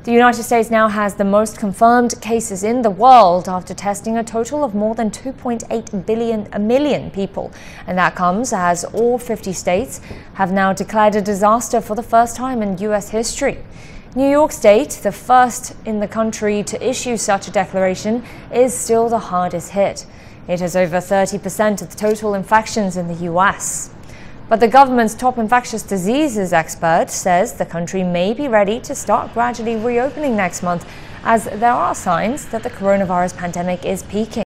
The United States now has the most confirmed cases in the world after testing a total of more than 2.8 million people. And that comes as all 50 states have now declared a disaster for the first time in U.S. history. New York State, the first in the country to issue such a declaration, is still the hardest hit. It has over 30% of the total infections in the U.S. But the government's top infectious diseases expert says the country may be ready to start gradually reopening next month, as there are signs that the coronavirus pandemic is peaking.